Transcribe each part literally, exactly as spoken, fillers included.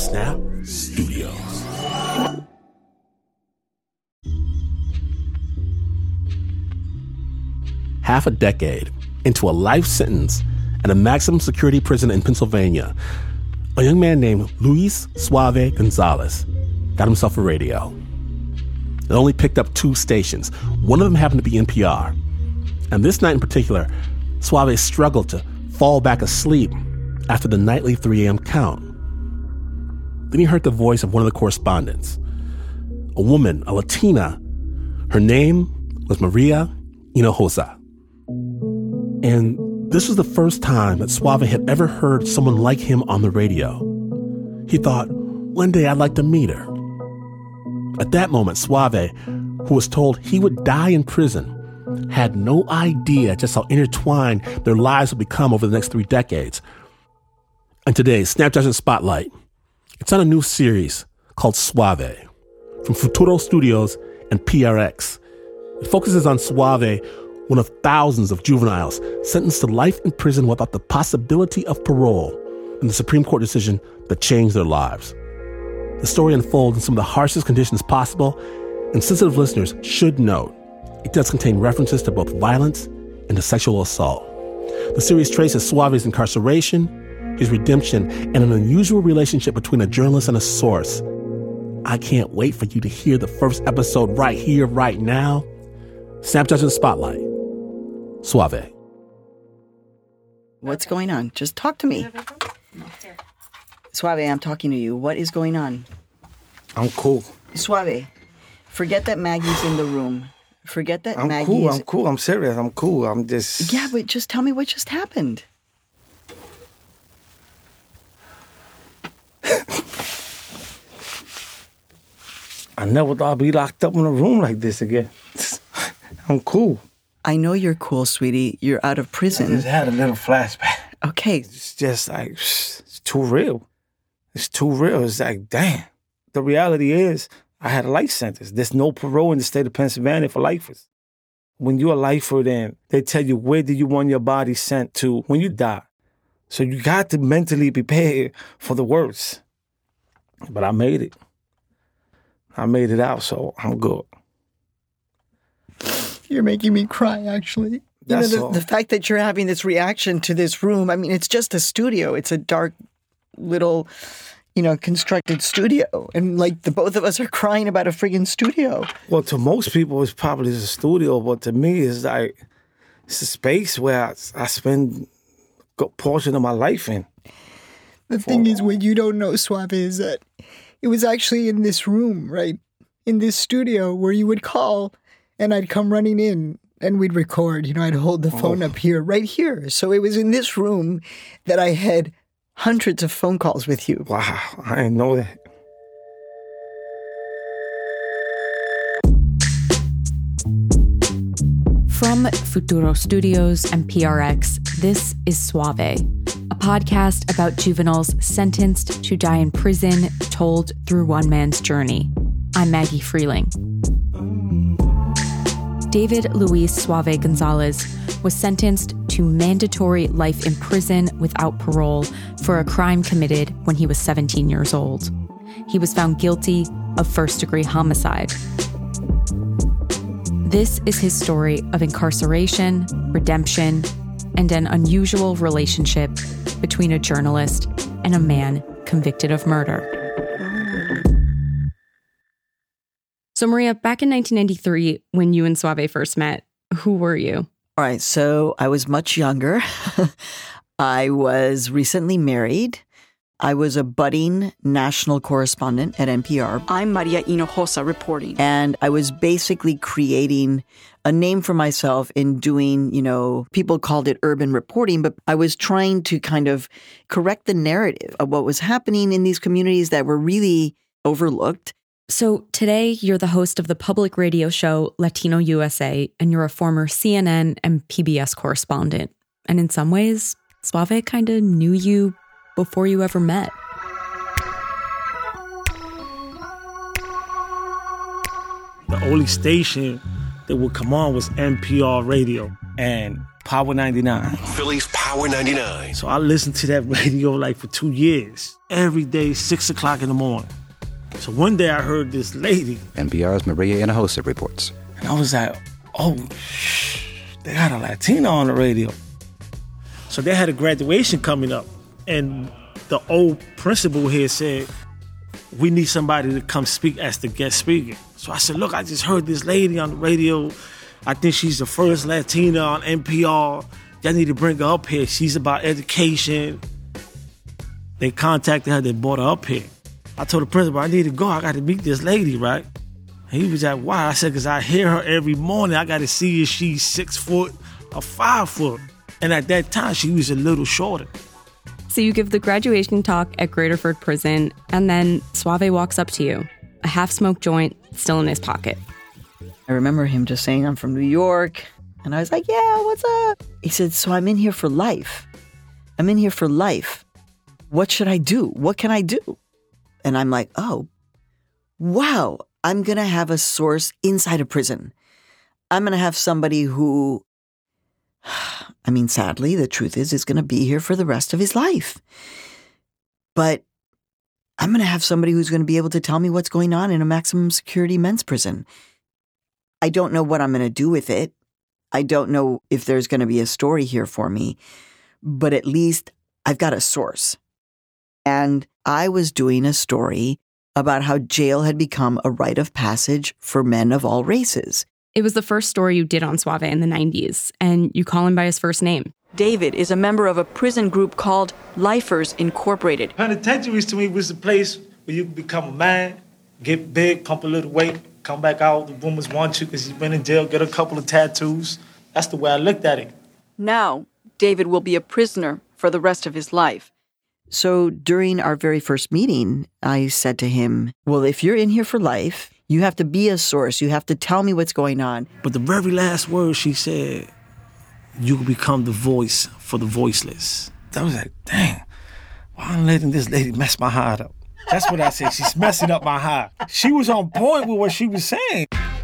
Snap Studios. Half a decade into a life sentence at a maximum security prison in Pennsylvania, a young man named Luis Suave Gonzalez got himself a radio. It only picked up two stations. One of them happened to be N P R. And this night in particular, Suave struggled to fall back asleep after the nightly three a.m. count. Then he heard the voice of one of the correspondents, a woman, a Latina. Her name was Maria Hinojosa. And this was the first time that Suave had ever heard someone like him on the radio. He thought, one day I'd like to meet her. At that moment, Suave, who was told he would die in prison, had no idea just how intertwined their lives would become over the next three decades. And today's Snap Judgment Spotlight, it's on a new series called Suave from Futuro Studios and P R X. It focuses on Suave, one of thousands of juveniles sentenced to life in prison without the possibility of parole in the Supreme Court decision that changed their lives. The story unfolds in some of the harshest conditions possible, and sensitive listeners should note it does contain references to both violence and to sexual assault. The series traces Suave's incarceration, his redemption, and an unusual relationship between a journalist and a source. I can't wait for you to hear the first episode right here, right now. Snap Judgment Spotlight. Suave. What's going on? Just talk to me. Suave, I'm talking to you. What is going on? I'm cool. Suave, forget that Maggie's in the room. Forget that I'm Maggie cool. is... I'm cool. I'm serious. I'm cool. I'm just... Yeah, but just tell me what just happened. I never thought I'd be locked up in a room like this again. I'm cool. I know you're cool, sweetie. You're out of prison. I just had a little flashback. Okay. It's just like, it's too real. It's too real. It's like, damn. The reality is, I had a life sentence. There's no parole in the state of Pennsylvania for lifers. When you're a lifer, then they tell you, where do you want your body sent to when you die? So you got to mentally be prepared for the worst. But I made it. I made it out, so I'm good. You're making me cry, actually. That's you know, all. the, the fact that you're having this reaction to this room, I mean, it's just a studio. It's a dark little, you know, constructed studio. And, like, the both of us are crying about a friggin' studio. Well, to most people, it's probably just a studio, but to me, it's like, it's a space where I, I spend a portion of my life in. The thing is, what you don't know, Suave, is that it was actually in this room, right? In this studio where you would call and I'd come running in and we'd record. You know, I'd hold the phone oh. up here, right here. So it was in this room that I had hundreds of phone calls with you. Wow, I didn't know that. From Futuro Studios and P R X, this is Suave, a podcast about juveniles sentenced to die in prison, told through one man's journey. I'm Maggie Freeling. David Luis Suave Gonzalez was sentenced to mandatory life in prison without parole for a crime committed when he was seventeen years old. He was found guilty of first-degree homicide. This is his story of incarceration, redemption, and an unusual relationship between a journalist and a man convicted of murder. So, Maria, back in nineteen ninety-three, when you and Suave first met, who were you? All right, so I was much younger. I was recently married. I was a budding national correspondent at N P R. I'm Maria Hinojosa reporting. And I was basically creating a name for myself in doing, you know, people called it urban reporting, but I was trying to kind of correct the narrative of what was happening in these communities that were really overlooked. So today you're the host of the public radio show Latino U S A, and you're a former C N N and P B S correspondent. And in some ways, Suave kind of knew you before you ever met. The only station that would come on was N P R radio. And Power ninety-nine. Philly's Power ninety-nine. So I listened to that radio like for two years. Every day, six o'clock in the morning. So one day I heard this lady. N P R's Maria Hinojosa reports. And I was like, oh, shh, they got a Latina on the radio. So they had a graduation coming up. And the old principal here said, we need somebody to come speak as the guest speaker. So I said, look, I just heard this lady on the radio. I think she's the first Latina on N P R. Y'all need to bring her up here. She's about education. They contacted her. They brought her up here. I told the principal, I need to go. I got to meet this lady, right? And he was like, why? I said, because I hear her every morning. I got to see if she's six foot or five foot. And at that time, she was a little shorter. So you give the graduation talk at Graterford Prison, and then Suave walks up to you, a half-smoked joint still in his pocket. I remember him just saying, I'm from New York. And I was like, yeah, what's up? He said, so I'm in here for life. I'm in here for life. What should I do? What can I do? And I'm like, oh, wow, I'm going to have a source inside a prison. I'm going to have somebody who, I mean, sadly, the truth is, is going to be here for the rest of his life. But I'm going to have somebody who's going to be able to tell me what's going on in a maximum security men's prison. I don't know what I'm going to do with it. I don't know if there's going to be a story here for me, but at least I've got a source. And I was doing a story about how jail had become a rite of passage for men of all races. It was the first story you did on Suave in the nineties, and you call him by his first name. David is a member of a prison group called Lifers Incorporated. Penitentiaries to me was the place where you become a man, get big, pump a little weight, come back out, the women want you because you've been in jail, get a couple of tattoos. That's the way I looked at it. Now, David will be a prisoner for the rest of his life. So during our very first meeting, I said to him, well, if you're in here for life, you have to be a source. You have to tell me what's going on. But the very last word she said, you will become the voice for the voiceless. I was like, dang, why I'm letting this lady mess my heart up? That's what I said. She's messing up my heart. She was on point with what she was saying.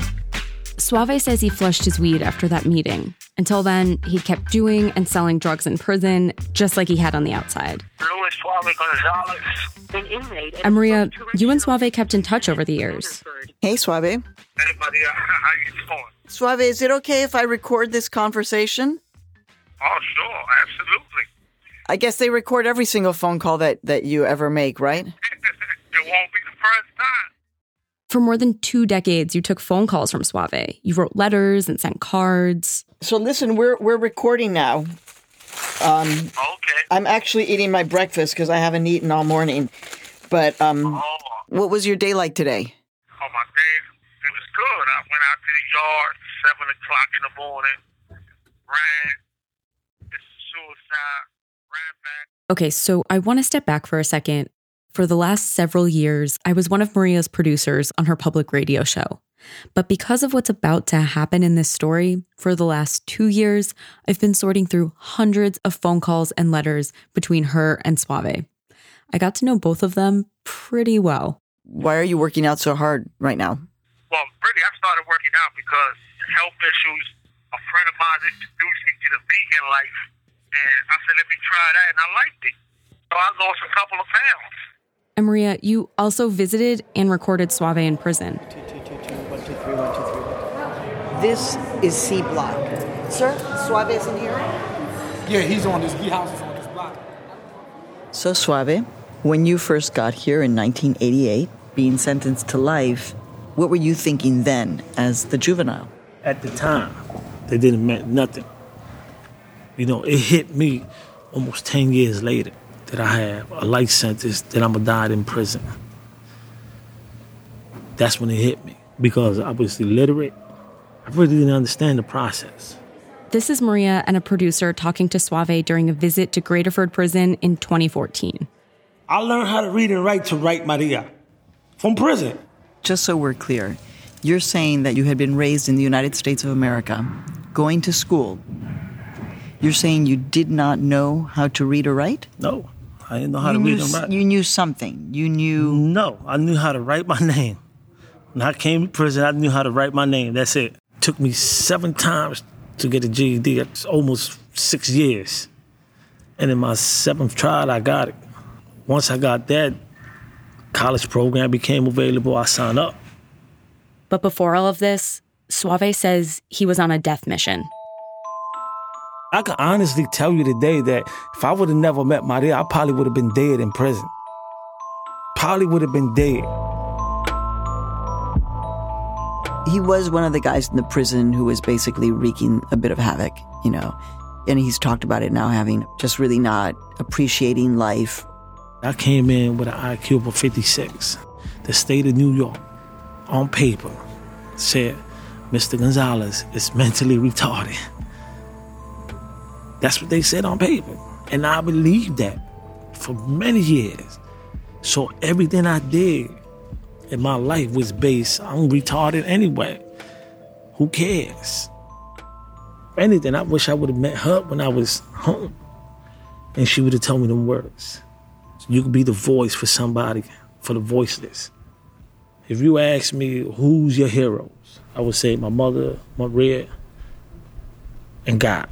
Suave says he flushed his weed after that meeting. Until then, he kept doing and selling drugs in prison, just like he had on the outside. Luis Suave Gonzalez, an inmate. And Maria, you and Suave kept in touch over the years. Hey, Suave. Hey, Maria, how you doing? Suave, is it okay if I record this conversation? Oh, sure, absolutely. I guess they record every single phone call that, that you ever make, right? It won't be the first time. For more than two decades, you took phone calls from Suave. You wrote letters and sent cards. So listen, we're we're recording now. Um, okay. I'm actually eating my breakfast because I haven't eaten all morning. But um, oh. What was your day like today? Oh, my day, it was good. I went out to the yard, seven o'clock in the morning, ran, did suicide, ran back. Okay, so I want to step back for a second. For the last several years, I was one of Maria's producers on her public radio show. But because of what's about to happen in this story, for the last two years, I've been sorting through hundreds of phone calls and letters between her and Suave. I got to know both of them pretty well. Why are you working out so hard right now? Well, really, I started working out because health issues, a friend of mine introduced me to the vegan life. And I said, let me try that, and I liked it. So I lost a couple of pounds. And Maria, you also visited and recorded Suave in prison. This is C Block. Sir, Suave isn't here? Yeah, he's on this, he houses on this block. So Suave, when you first got here in nineteen eighty-eight, being sentenced to life, what were you thinking then as the juvenile? At the time, they didn't mean nothing. You know, it hit me almost ten years later that I have a life sentence that I'm gonna die in prison. That's when it hit me because I was illiterate. I really didn't understand the process. This is Maria and a producer talking to Suave during a visit to Graterford Prison in twenty fourteen. I learned how to read and write to write Maria from prison. Just so we're clear, you're saying that you had been raised in the United States of America, going to school. You're saying you did not know how to read or write? No, I didn't know how you to knew, read and write. You knew something. You knew... No, I knew how to write my name. When I came to prison, I knew how to write my name. That's it. It took me seven times to get a G E D. It's almost six years. And in my seventh trial, I got it. Once I got that, college program became available, I signed up. But before all of this, Suave says he was on a death mission. I can honestly tell you today that if I would have never met Maria, I probably would have been dead in prison. Probably would have been dead. He was one of the guys in the prison who was basically wreaking a bit of havoc, you know. And he's talked about it now, having just really not appreciating life. I came in with an I Q of fifty-six. The state of New York, on paper, said, Mister Gonzalez is mentally retarded. That's what they said on paper. And I believed that for many years. So everything I did in my life was based, I'm retarded anyway. Who cares? If anything, I wish I would have met her when I was home. And she would have told me them words. You could be the voice for somebody, for the voiceless. If you ask me, who's your heroes? I would say my mother, Maria, and God.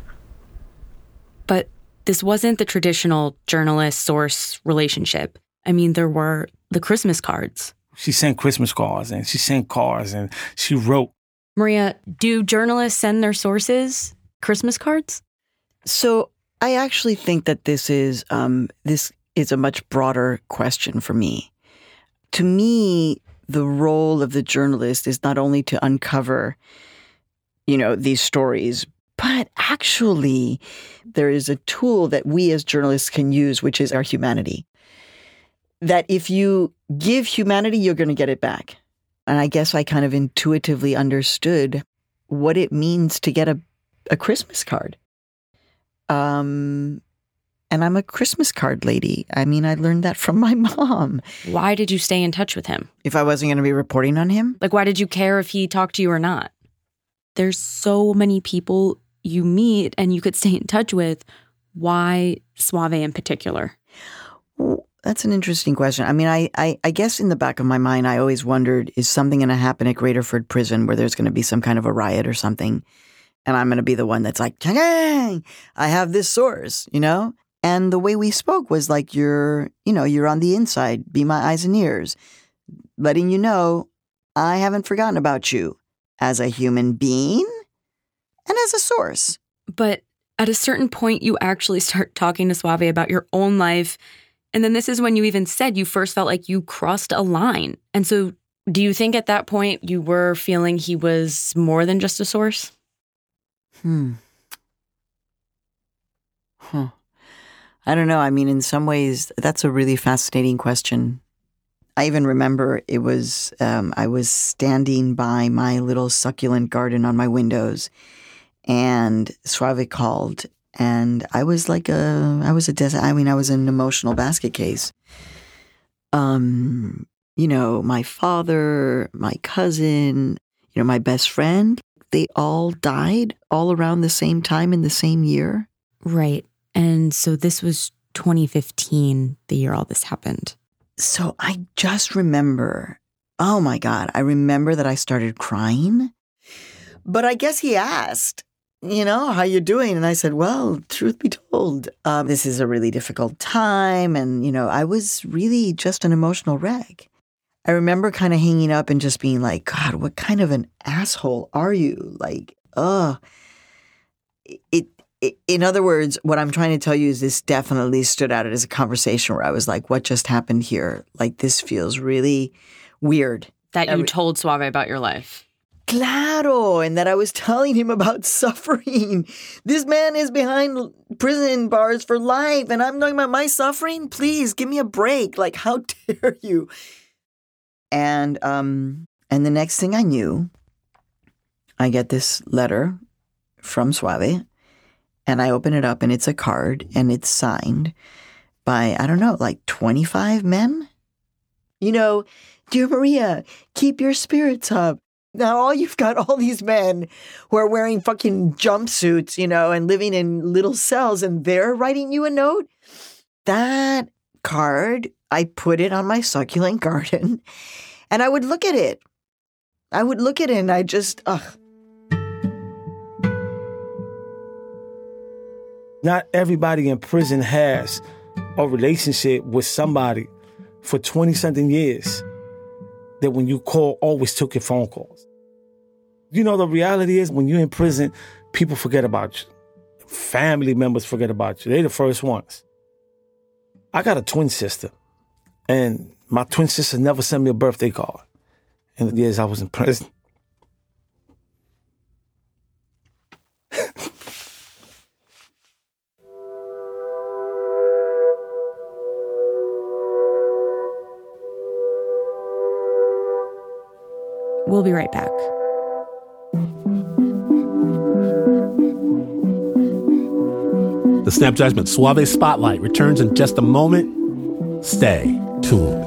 But this wasn't the traditional journalist-source relationship. I mean, there were the Christmas cards. She sent Christmas cards, and she sent cards, and she wrote. Maria, do journalists send their sources Christmas cards? So I actually think that this is um, this is a much broader question for me. To me, the role of the journalist is not only to uncover, you know, these stories, but actually there is a tool that we as journalists can use, which is our humanity. That if you give humanity, you're going to get it back. And I guess I kind of intuitively understood what it means to get a, a Christmas card. Um, and I'm a Christmas card lady. I mean, I learned that from my mom. Why did you stay in touch with him? If I wasn't going to be reporting on him? Like, why did you care if he talked to you or not? There's so many people you meet and you could stay in touch with. Why Suave in particular? Well, that's an interesting question. I mean, I, I, I guess in the back of my mind, I always wondered, is something going to happen at Graterford Prison where there's going to be some kind of a riot or something? And I'm going to be the one that's like, dang, I have this source, you know? And the way we spoke was like, you're, you know, you're on the inside, be my eyes and ears, letting you know I haven't forgotten about you as a human being and as a source. But at a certain point, you actually start talking to Suave about your own life. And then this is when you even said you first felt like you crossed a line. And so do you think at that point you were feeling he was more than just a source? Hmm. Huh. I don't know. I mean, in some ways, that's a really fascinating question. I even remember it was, um, I was standing by my little succulent garden on my windows and Suave called. And I was like a, I was a, des- I mean, I was an emotional basket case. Um, you know, my father, my cousin, you know, my best friend, they all died all around the same time in the same year. Right. And so this was twenty fifteen, the year all this happened. So I just remember, oh my God, I remember that I started crying. But I guess he asked, you know, how you doing? And I said, well, truth be told, um, this is a really difficult time. And, you know, I was really just an emotional wreck. I remember kind of hanging up and just being like, God, what kind of an asshole are you? Like, ugh. It, it, in other words, what I'm trying to tell you is this definitely stood out as a conversation where I was like, what just happened here? Like, this feels really weird. That you Every- told Suave about your life. Claro, and that I was telling him about suffering. This man is behind prison bars for life, and I'm talking about my suffering? Please, give me a break. Like, how dare you? And um, and the next thing I knew, I get this letter from Suave, and I open it up, and it's a card, and it's signed by, I don't know, like twenty-five men? You know, dear Maria, keep your spirits up. Now, all you've got all these men who are wearing fucking jumpsuits, you know, and living in little cells, and they're writing you a note. That card, I put it on my succulent garden, and I would look at it. I would look at it, and I just, ugh. Not everybody in prison has a relationship with somebody for twenty-something years that when you call, always took your phone calls. You know, the reality is when you're in prison, people forget about you. Family members forget about you. They're the first ones. I got a twin sister, and my twin sister never sent me a birthday card in the years I was in prison. We'll be right back. The Snap Judgment Suave Spotlight returns in just a moment. Stay tuned.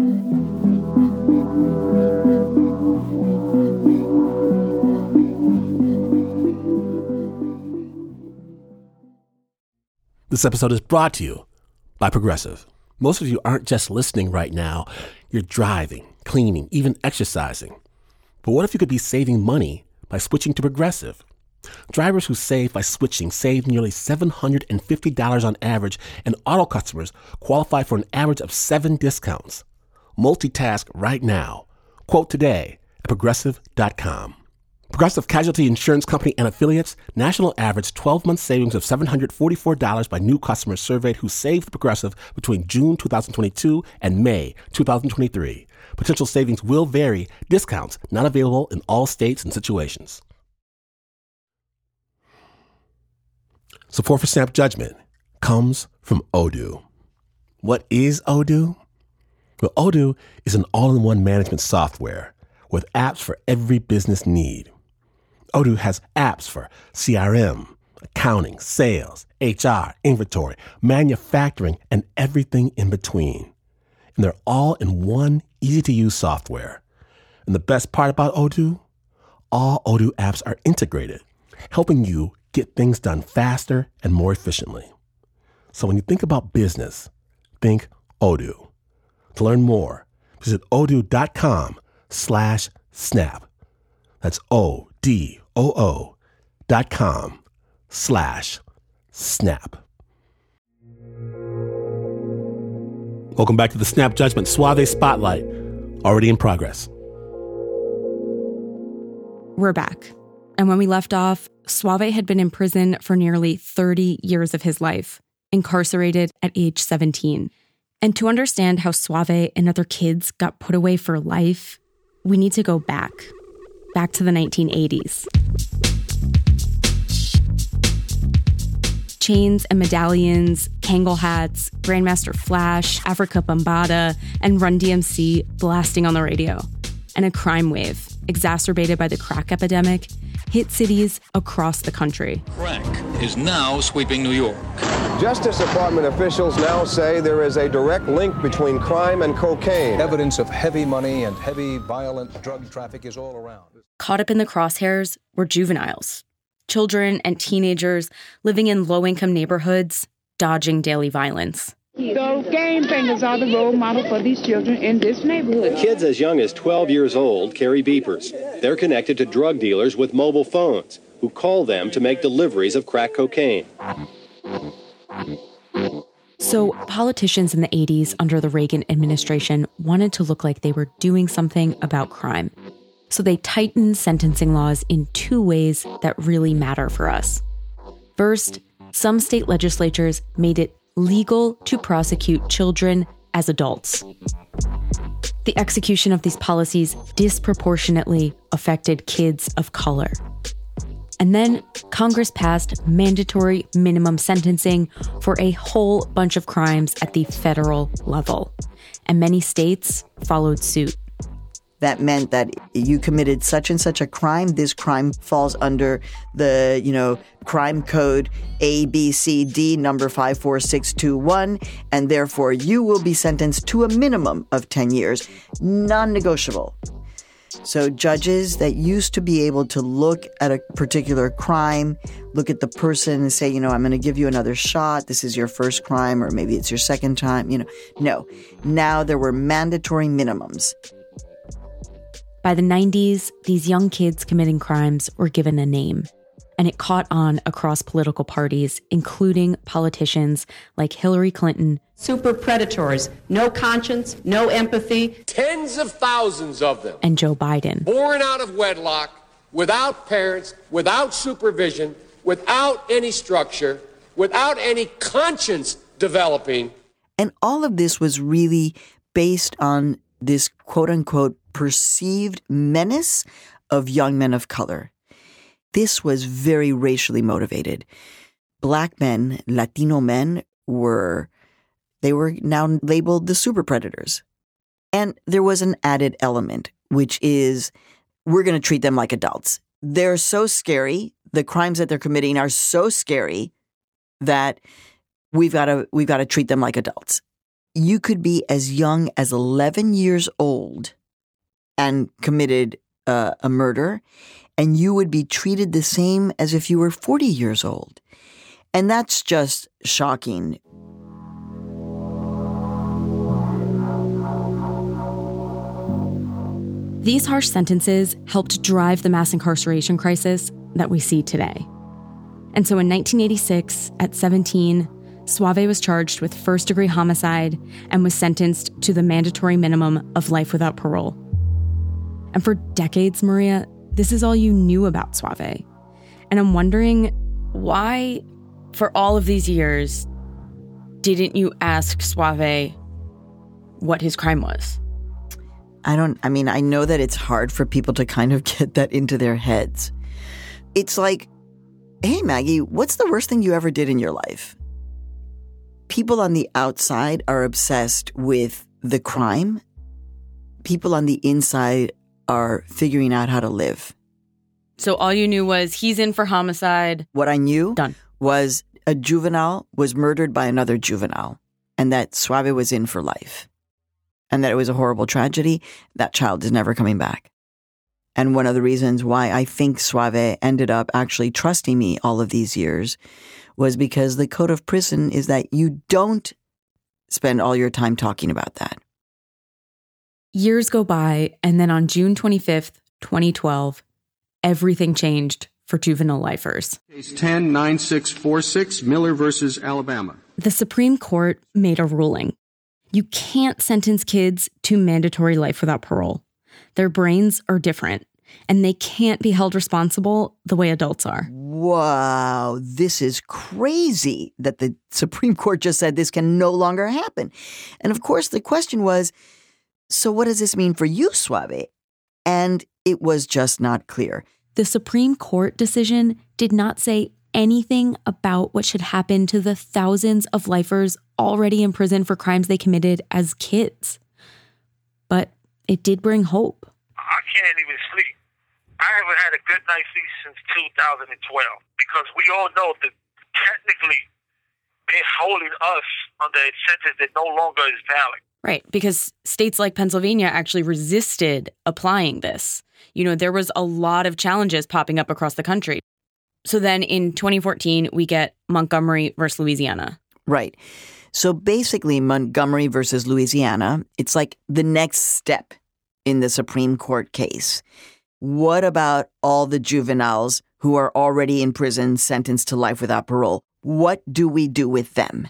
This episode is brought to you by Progressive. Most of you aren't just listening right now. You're driving, cleaning, even exercising. But what if you could be saving money by switching to Progressive? Drivers who save by switching save nearly seven hundred fifty dollars on average, and auto customers qualify for an average of seven discounts. Multitask right now. Quote today at progressive dot com. Progressive Casualty Insurance Company and affiliates, national average twelve-month savings of seven hundred forty-four dollars by new customers surveyed who saved Progressive between June twenty twenty-two and May twenty twenty-three. Potential savings will vary. Discounts not available in all states and situations. Support for Snap Judgment comes from Odoo. What is Odoo? Well, Odoo is an all-in-one management software with apps for every business need. Odoo has apps for C R M, accounting, sales, H R, inventory, manufacturing, and everything in between. And they're all in one easy-to-use software. And the best part about Odoo? All Odoo apps are integrated, helping you get things done faster and more efficiently. So when you think about business, think Odoo. To learn more, visit odoo.com slash snap. That's O-D-O-O dot com slash snap. Welcome back to the Snap Judgment Suave Spotlight, already in progress. We're back. And when we left off, Suave had been in prison for nearly thirty years of his life, incarcerated at age seventeen. And to understand how Suave and other kids got put away for life, we need to go back, back to the nineteen eighties. Chains and medallions, Kangol hats, Grandmaster Flash, Africa Bambaataa, and Run D M C blasting on the radio. And a crime wave, exacerbated by the crack epidemic, hit cities across the country. Crack is now sweeping New York. Justice Department officials now say there is a direct link between crime and cocaine. Evidence of heavy money and heavy violent drug traffic is all around. Caught up in the crosshairs were juveniles, children and teenagers living in low-income neighborhoods, dodging daily violence. Those gang bangers are the role model for these children in this neighborhood. Kids as young as twelve years old carry beepers. They're connected to drug dealers with mobile phones who call them to make deliveries of crack cocaine. So politicians in the eighties under the Reagan administration wanted to look like they were doing something about crime. So they tightened sentencing laws in two ways that really matter for us. First, some state legislatures made it legal to prosecute children as adults. The execution of these policies disproportionately affected kids of color. And then Congress passed mandatory minimum sentencing for a whole bunch of crimes at the federal level. And many states followed suit. That meant that you committed such and such a crime. This crime falls under the, you know, crime code A B C D number five four six two one, and therefore you will be sentenced to a minimum of ten years, non-negotiable. So judges that used to be able to look at a particular crime, look at the person and say, you know, I'm going to give you another shot. This is your first crime, or maybe it's your second time, you know. No. Now there were mandatory minimums. By the nineties, these young kids committing crimes were given a name. and it caught on across political parties, including politicians like Hillary Clinton. Super predators, no conscience, no empathy. Tens of thousands of them. And Joe Biden. Born out of wedlock, without parents, without supervision, without any structure, without any conscience developing. And all of this was really based on this quote unquote perceived menace of young men of color. This was very racially motivated. Black men, Latino men were, they were now labeled the super predators. And there was an added element, which is we're going to treat them like adults. They're so scary. The crimes that they're committing are so scary that we've got to, we've got to treat them like adults. You could be as young as eleven years old and committed uh, a murder, and you would be treated the same as if you were forty years old. And that's just shocking. These harsh sentences helped drive the mass incarceration crisis that we see today. And so in nineteen eighty-six, at seventeen, Soave was charged with first-degree homicide and was sentenced to the mandatory minimum of life without parole. And for decades, Maria, this is all you knew about Soave. And I'm wondering why, for all of these years, didn't you ask Soave what his crime was? I don't, I mean, I know that it's hard for people to kind of get that into their heads. It's like, hey, Maggie, what's the worst thing you ever did in your life? People on the outside are obsessed with the crime. People on the inside are figuring out how to live. So all you knew was he's in for homicide. What I knew Done. was a juvenile was murdered by another juvenile, and that Soave was in for life, and that it was a horrible tragedy. That child is never coming back. And one of the reasons why I think Soave ended up actually trusting me all of these years was because the code of prison is that you don't spend all your time talking about that. Years go by, and then on June twenty-fifth, twenty twelve, everything changed for juvenile lifers. Case ten nine six four six, Miller versus Alabama. The Supreme Court made a ruling. You can't sentence kids to mandatory life without parole. Their brains are different, and they can't be held responsible the way adults are. Wow, this is crazy that the Supreme Court just said this can no longer happen. And of course, the question was, so what does this mean for you, Soave? And it was just not clear. The Supreme Court decision did not say anything about what should happen to the thousands of lifers already in prison for crimes they committed as kids. But it did bring hope. I can't even sleep. I haven't had a good night's sleep since two thousand twelve because we all know that technically they're holding us under a sentence that no longer is valid. Right, because states like Pennsylvania actually resisted applying this. You know, there was a lot of challenges popping up across the country. So then in twenty fourteen, we get Montgomery versus Louisiana. Right. So basically, Montgomery versus Louisiana, it's like the next step in the Supreme Court case. What about all the juveniles who are already in prison, sentenced to life without parole? What do we do with them?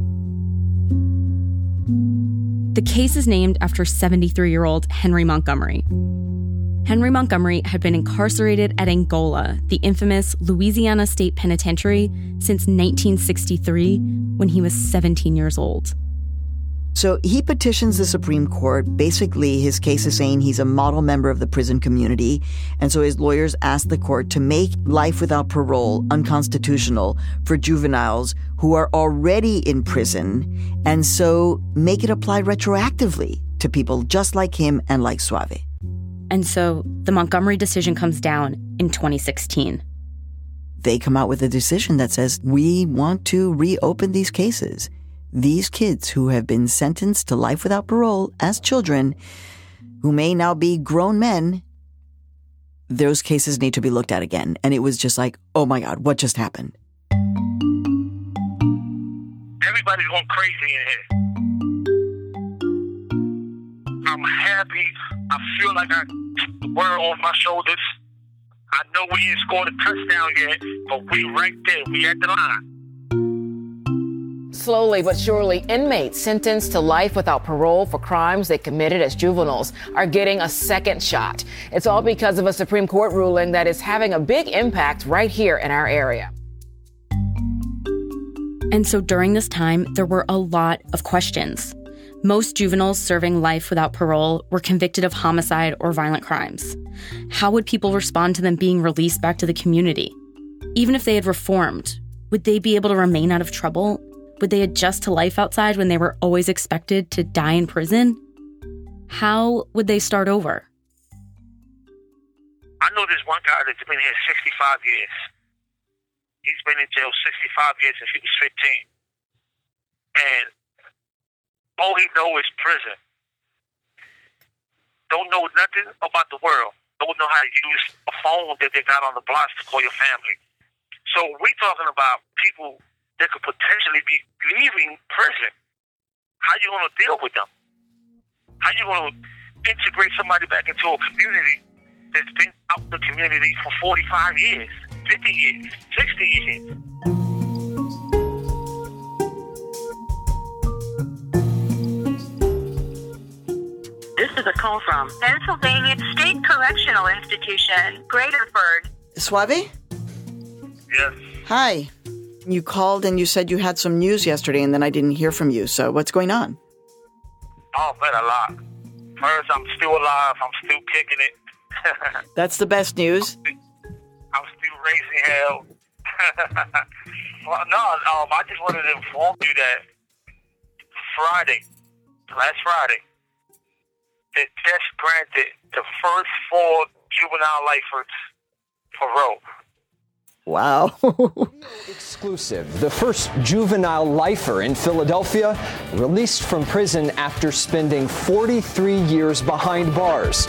The case is named after seventy-three-year-old Henry Montgomery. Henry Montgomery had been incarcerated at Angola, the infamous Louisiana State Penitentiary, since nineteen sixty-three, when he was seventeen years old. So he petitions the Supreme Court. Basically, his case is saying he's a model member of the prison community. And so his lawyers asked the court to make life without parole unconstitutional for juveniles who are already in prison, and so make it apply retroactively to people just like him and like Soave. And so the Montgomery decision comes down in twenty sixteen. They come out with a decision that says, we want to reopen these cases. These kids who have been sentenced to life without parole as children, who may now be grown men, those cases need to be looked at again. And it was just like, oh my God, what just happened? Everybody's going crazy in here. I'm happy. I feel like I took the world off my shoulders. I know we ain't scored a touchdown yet, but we right there. We at the line. Slowly but surely, inmates sentenced to life without parole for crimes they committed as juveniles are getting a second shot. It's all because of a Supreme Court ruling that is having a big impact right here in our area. And so during this time, there were a lot of questions. Most juveniles serving life without parole were convicted of homicide or violent crimes. How would people respond to them being released back to the community? Even if they had reformed, would they be able to remain out of trouble? Would they adjust to life outside when they were always expected to die in prison? How would they start over? I know there's one guy that's been here sixty-five years. He's been in jail sixty-five years since he was fifteen. And all he knows is prison. Don't know nothing about the world. Don't know how to use a phone that they got on the blocks to call your family. So we're talking about people that could potentially be leaving prison. How you going to deal with them? How you going to integrate somebody back into a community that's been out the community for forty-five years, fifty years, sixty years? This is a call from Pennsylvania State Correctional Institution, Graterford. Suave? Yes. Hi. You called and you said you had some news yesterday, and then I didn't hear from you. So what's going on? Oh, man, a lot. First, I'm still alive. I'm still kicking it. That's the best news. I'm still raising hell. Well, no, um, I just wanted to inform you that Friday, last Friday, the judge granted the first four juvenile lifers parole. Wow. Exclusive. The first juvenile lifer in Philadelphia released from prison after spending forty-three years behind bars.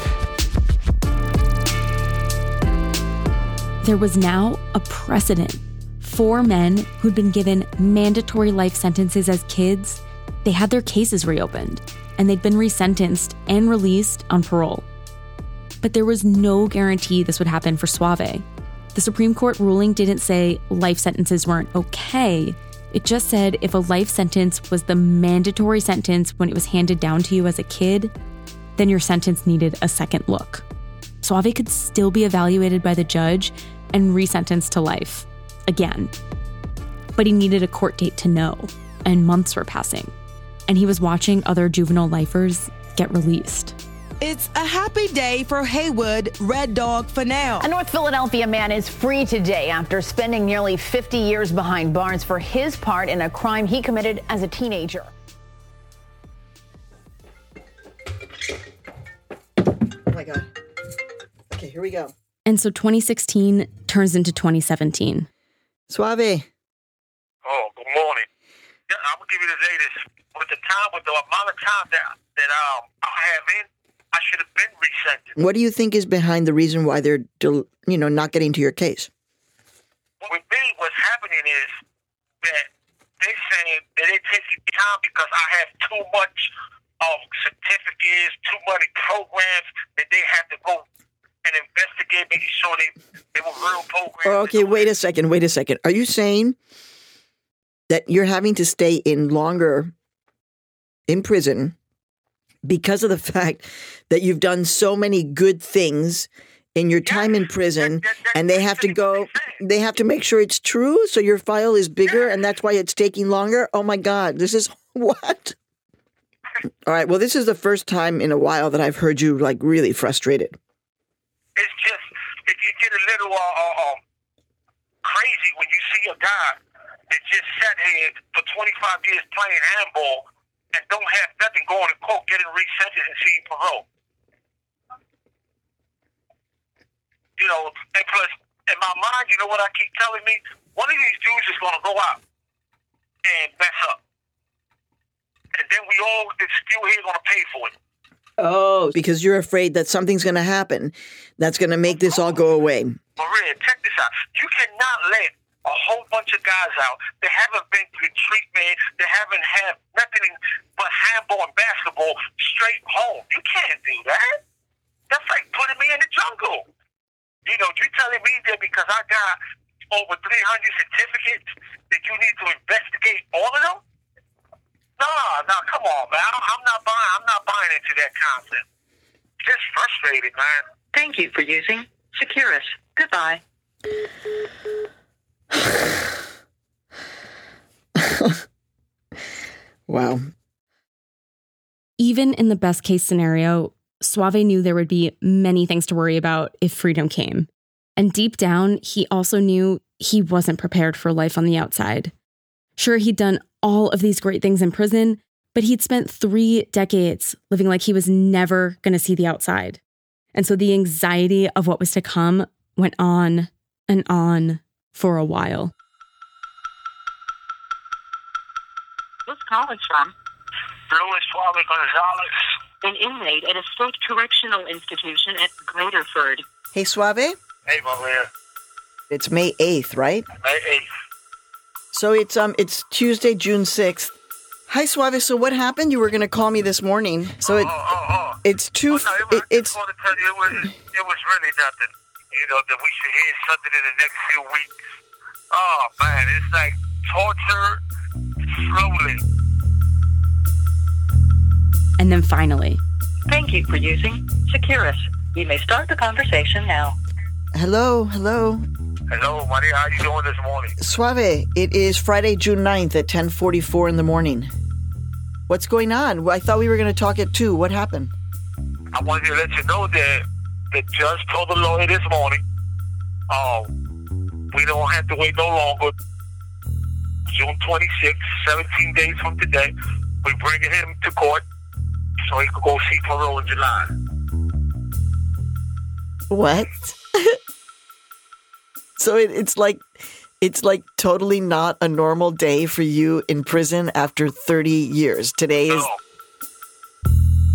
There was now a precedent. Four men who'd been given mandatory life sentences as kids, they had their cases reopened, and they'd been resentenced and released on parole. But there was no guarantee this would happen for Suave. The Supreme Court ruling didn't say life sentences weren't okay. It just said if a life sentence was the mandatory sentence when it was handed down to you as a kid, then your sentence needed a second look. Suave could still be evaluated by the judge and resentenced to life again. But he needed a court date to know, and months were passing. And he was watching other juvenile lifers get released. It's a happy day for Haywood Red Dog for now. A North Philadelphia man is free today after spending nearly fifty years behind bars for his part in a crime he committed as a teenager. Oh my God. Okay, here we go. And so twenty sixteen turns into twenty seventeen. Suave. Oh, good morning. Yeah, I'm going to give you the latest. With the time, with the amount of time that, that um, I have in, I should have been resentenced. What do you think is behind the reason why they're, del- you know, not getting to your case? With me, what's happening is that they're saying that they take time because I have too much of certificates, too many programs that they have to go and investigate, making sure they, they were real programs. Oh, okay, wait a second, wait a second. Are you saying that you're having to stay in longer in prison because of the fact that you've done so many good things in your time in prison, and they have to go, they have to make sure it's true, so your file is bigger, and that's why it's taking longer? Oh my God, this is what? All right, well, this is the first time in a while that I've heard you, like, really frustrated. It's just, if you get a little uh, uh, um, crazy when you see a guy that just sat here for twenty-five years playing handball and don't have nothing going to court, getting resentenced and seeing parole. You know, and plus, in my mind, you know what I keep telling me? One of these dudes is going to go out and mess up. And then we all that's still here going to pay for it. Oh, because you're afraid that something's going to happen that's going to make this all go away. Maria, check this out. You cannot let a whole bunch of guys out that haven't been through treatment, that haven't had nothing but handball and basketball straight home. You can't do that. That's like putting me in the jungle. You know, you telling me that because I got over three hundred certificates that you need to investigate all of them? Nah, nah, come on, man. I'm not buying. I'm not buying into that concept. Just frustrated, man. Thank you for using Securus. Goodbye. Wow. Even in the best case scenario, Suave knew there would be many things to worry about if freedom came. And deep down, he also knew he wasn't prepared for life on the outside. Sure, he'd done all of these great things in prison, but he'd spent three decades living like he was never going to see the outside. And so the anxiety of what was to come went on and on for a while. This call is from Luis Suave Gonzalez, an inmate at a state correctional institution at Graterford. Hey, Suave. Hey, Maria. It's May eighth, right? May eighth. So it's um it's Tuesday, June sixth. Hi, Suave. So what happened? You were going to call me this morning. So it, oh, oh, oh. it's two... Oh, no, it was, it, it's... I just want to tell you, it was, it was really nothing. You know, that we should hear something in the next few weeks. Oh, man, it's like torture slowly. And then finally... Thank you for using Securus. You may start the conversation now. Hello, hello. Hello, Maria. How you doing this morning? Suave, it is Friday, June ninth at ten forty-four in the morning. What's going on? I thought we were going to talk at two. What happened? I wanted to let you know that the judge told the lawyer this morning, oh, we don't have to wait no longer. June twenty-sixth, seventeen days from today, we're bringing him to court so he could go see parole in July. What? So it, it's like it's like totally not a normal day for you in prison after thirty years. Today is... No.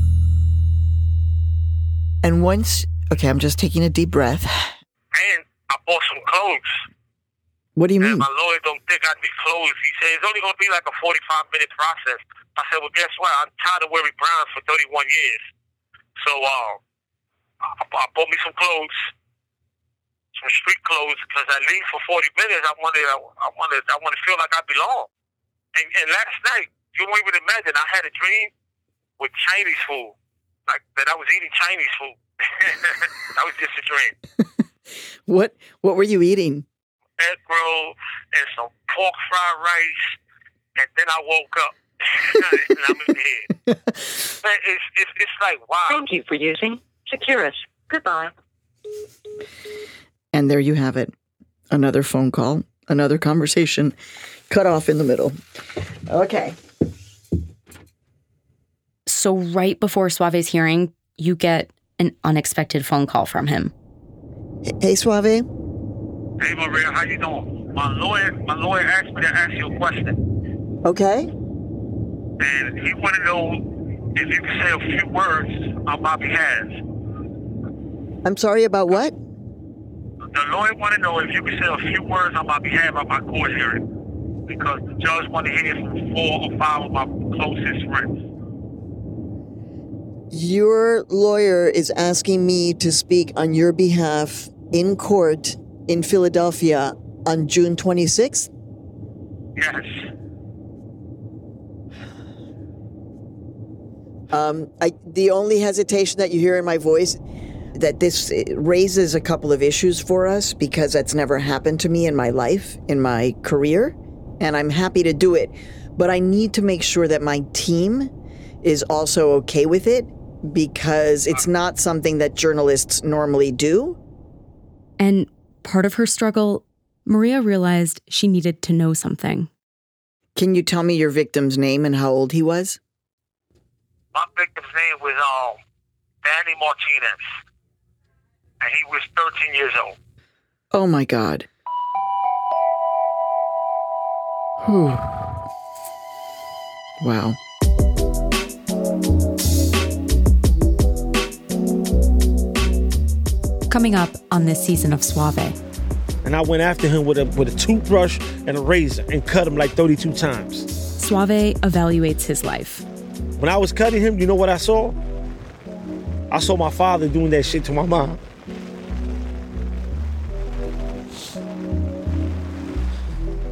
And once... Okay, I'm just taking a deep breath. And I bought some clothes. What do you and mean? My lawyer don't think I need clothes. He said it's only going to be like a forty-five minute process. I said, well, guess what? I'm tired of wearing brown for thirty-one years. So uh, I, I bought me some clothes, some street clothes, because at least for forty minutes, I wanted, I wanted, I wanted to feel like I belong. And, and last night, you won't even imagine, I had a dream with Chinese food, like that I was eating Chinese food. That was just a dream. What What were you eating? Egg roll and some pork fried rice, and then I woke up and I'm in bed. Man, it's, it's, it's like, wow. Thank you for using Securus. Goodbye. And there you have it. Another phone call, another conversation, cut off in the middle. Okay. So right before Suave's hearing, you get an unexpected phone call from him. Hey, Suave. Hey, Maria, how you doing? My lawyer, my lawyer asked me to ask you a question. Okay. And he want to know if you can say a few words on my behalf. I'm sorry, about what? The lawyer want to know if you can say a few words on my behalf at my court hearing. Because the judge want to hear from four or five of my closest friends. Your lawyer is asking me to speak on your behalf in court in Philadelphia on June twenty-sixth? Yes. Um, I, the only hesitation that you hear in my voice, that this raises a couple of issues for us because that's never happened to me in my life, in my career, and I'm happy to do it. But I need to make sure that my team is also okay with it because it's not something that journalists normally do. And part of her struggle, Maria realized she needed to know something. Can you tell me your victim's name and how old he was? My victim's name was um, Danny Martinez, and he was thirteen years old. Oh, my God. Whew. Wow. Coming up on this season of Suave. And I went after him with a with a toothbrush and a razor and cut him like thirty-two times. Suave evaluates his life. When I was cutting him, you know what I saw? I saw my father doing that shit to my mom.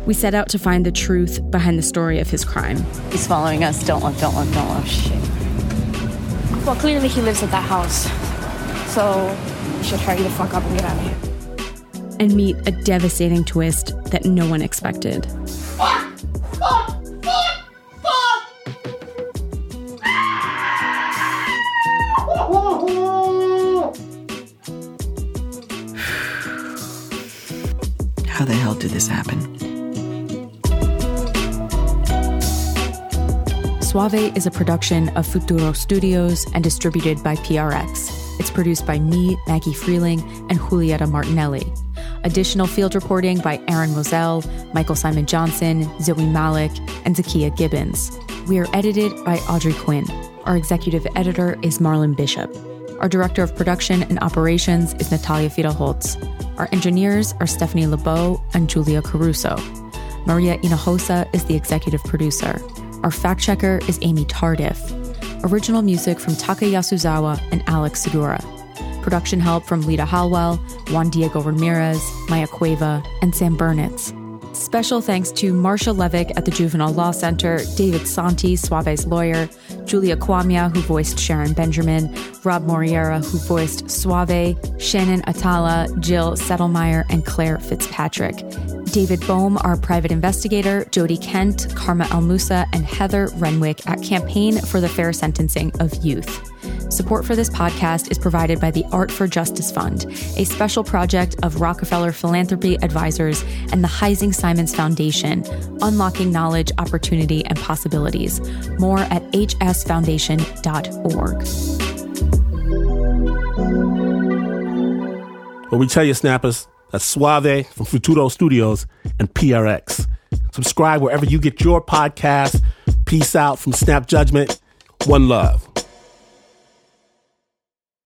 We set out to find the truth behind the story of his crime. He's following us. Don't look, don't look, don't look. Shit. Well, clearly he lives at that house. So we should hurry the fuck up and get out of here. And meet a devastating twist that no one expected. Fuck! Fuck! Fuck! Fuck! How the hell did this happen? Suave is a production of Futuro Studios and distributed by P R X. It's produced by me, Maggie Freeling, and Julieta Martinelli. Additional field reporting by Aaron Moselle, Michael Simon Johnson, Zoe Malik, and Zakiya Gibbons. We are edited by Audrey Quinn. Our executive editor is Marlon Bishop. Our director of production and operations is Natalia Fidelholtz. Our engineers are Stephanie LeBeau and Julia Caruso. Maria Hinojosa is the executive producer. Our fact checker is Amy Tardif. Original music from Taka Yasuzawa and Alex Segura. Production help from Lita Halwell, Juan Diego Ramirez, Maya Cueva, and Sam Burnitz. Special thanks to Marcia Levick at the Juvenile Law Center, David Santi, Suave's lawyer, Julia Kwamia, who voiced Sharon Benjamin, Rob Moriera, who voiced Suave, Shannon Atala, Jill Settlemeyer, and Claire Fitzpatrick. David Bohm, our private investigator, Jody Kent, Karma El Musa, and Heather Renwick at Campaign for the Fair Sentencing of Youth. Support for this podcast is provided by the Art for Justice Fund, a special project of Rockefeller Philanthropy Advisors and the Heising Simons Foundation, unlocking knowledge, opportunity, and possibilities. More at h s foundation dot org. Well, we tell you, snappers, that's Suave from Futuro Studios and P R X. Subscribe wherever you get your podcasts. Peace out from Snap Judgment. One love.